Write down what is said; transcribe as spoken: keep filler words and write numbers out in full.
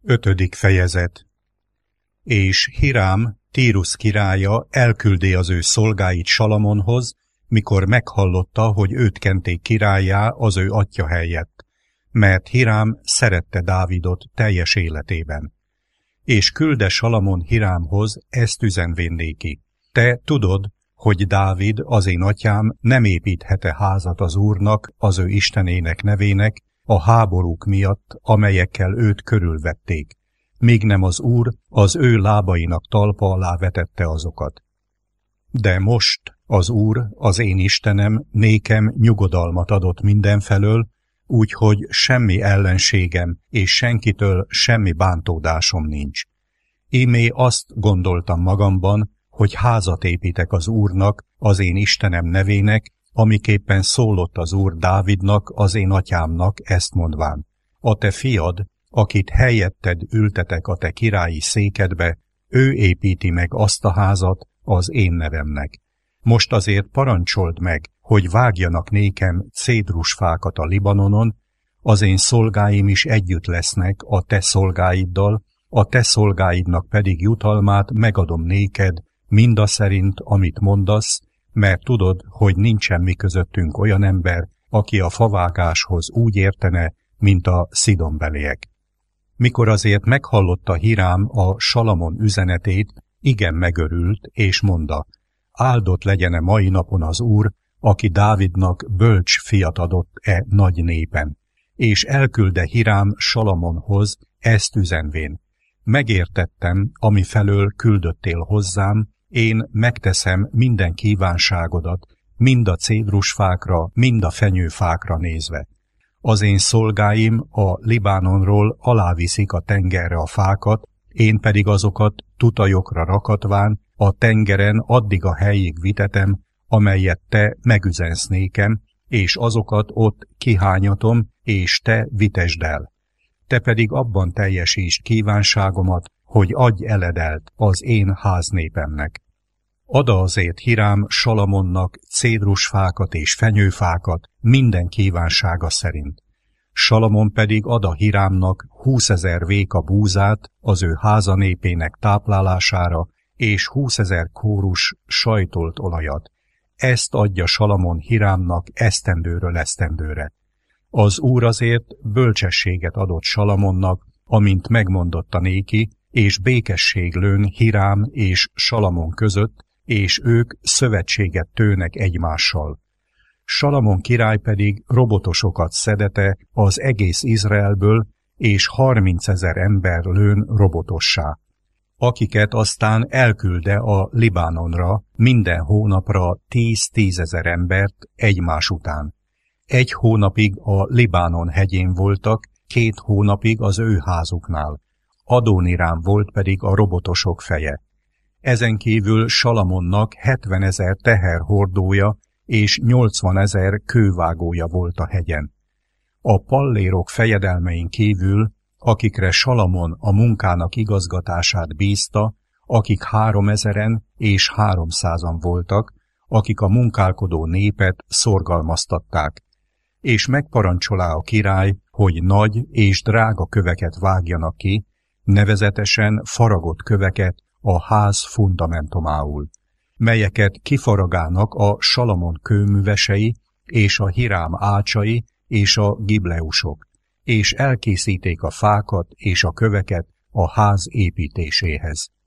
Ötödik fejezet. És Hirám, Tírusz királya elküldi az ő szolgáit Salamonhoz, mikor meghallotta, hogy őt kenték királlyá az ő atyja helyett, mert Hirám szerette Dávidot teljes életében. És külde Salamon Hirámhoz ezt üzenvén néki: te tudod, hogy Dávid, az én atyám, nem építhete házat az Úrnak, az ő Istenének nevének, a háborúk miatt, amelyekkel őt körülvették, míg nem az Úr az ő lábainak talpa alá vetette azokat. De most az Úr, az én Istenem, nékem nyugodalmat adott mindenfelől, úgyhogy semmi ellenségem és senkitől semmi bántódásom nincs. Ímé azt gondoltam magamban, hogy házat építek az Úrnak, az én Istenem nevének, amiképpen szólott az Úr Dávidnak, az én atyámnak, ezt mondván: a te fiad, akit helyetted ültetek a te királyi székedbe, ő építi meg azt a házat az én nevemnek. Most azért parancsold meg, hogy vágjanak nékem cédrusfákat a Libanonon, az én szolgáim is együtt lesznek a te szolgáiddal, a te szolgáidnak pedig jutalmát megadom néked, mindaszerint, amit mondasz, mert tudod, hogy nincsen mi közöttünk olyan ember, aki a favágáshoz úgy értene, mint a szidonbeliek. Mikor azért meghallotta Hirám a Salamon üzenetét, igen megörült, és mondta: áldott legyen-e mai napon az Úr, aki Dávidnak bölcs fiat adott e nagy népen. És elkülde Hirám Salamonhoz ezt üzenvén: megértettem, ami felől küldöttél hozzám, én megteszem minden kívánságodat, mind a cédrusfákra, mind a fenyőfákra nézve. Az én szolgáim a Libánonról aláviszik a tengerre a fákat, én pedig azokat tutajokra rakatván a tengeren addig a helyig vitetem, amelyet te megüzensz nékem, és azokat ott kihányatom, és te vitesd el. Te pedig abban teljesítsd kívánságomat, hogy adj eledelt az én háznépemnek. Ada azért Hirám Salamonnak cédrusfákat és fenyőfákat minden kívánsága szerint. Salamon pedig ada Hirámnak húszezer véka búzát az ő háza népének táplálására, és húszezer kórus sajtolt olajat. Ezt adja Salamon Hirámnak esztendőről esztendőre. Az Úr azért bölcsességet adott Salamonnak, amint megmondotta néki, és békesség lőn Hirám és Salamon között, és ők szövetséget tőnek egymással. Salamon király pedig robotosokat szedete az egész Izraelből, és harmincezer ember lőn robotossá, akiket aztán elkülde a Libánonra minden hónapra tíz-tízezer embert egymás után. Egy hónapig a Libánon hegyén voltak, két hónapig az ő házuknál. Adónirám volt pedig a robotosok feje. Ezen kívül Salamonnak hetvenezer teherhordója és nyolcvanezer kővágója volt a hegyen. A pallérok fejedelmein kívül, akikre Salamon a munkának igazgatását bízta, akik háromezeren és háromszázan voltak, akik a munkálkodó népet szorgalmaztatták, és megparancsolá a király, hogy nagy és drága köveket vágjanak ki, nevezetesen faragott köveket a ház fundamentumául, melyeket kifaragának a Salamon kőművesei, és a Hirám ácsai, és a gibleusok, és elkészíték a fákat és a köveket a ház építéséhez.